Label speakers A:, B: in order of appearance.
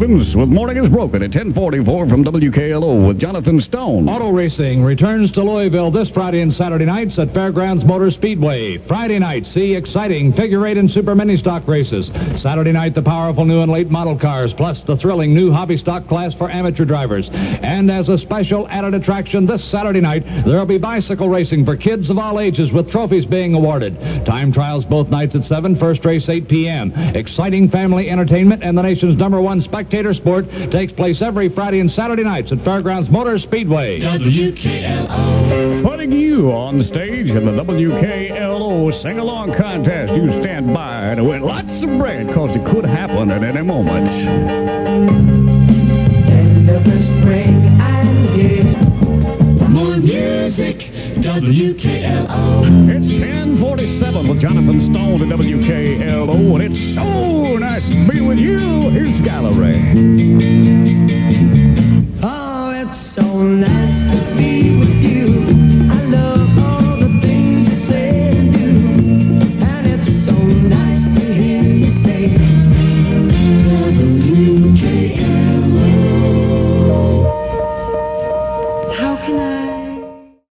A: Stevens with Morning is Broken at 1044 from WKLO with Jonathan Stone.
B: Auto racing returns to Louisville this Friday and Saturday nights at Fairgrounds Motor Speedway. Friday night, see exciting figure eight and super mini stock races. Saturday night, the powerful new and late model cars, plus the thrilling new hobby stock class for amateur drivers. And as a special added attraction this Saturday night, there'll be bicycle racing for kids of all ages with trophies being awarded. Time trials both nights at 7, first race 8 p.m. Exciting family entertainment and the nation's #1 spectator sport takes place every Friday and Saturday nights at Fairgrounds Motor Speedway.
C: WKLO.
A: Putting you on the stage in the WKLO sing-along contest. You stand by and win lots of bread, because it could happen at any moment.
C: End of the spring and year. More music, WKLO.
A: It's 1047 with Jonathan Stone at WKLO, and it's so nice to be with you. Here's Gallery.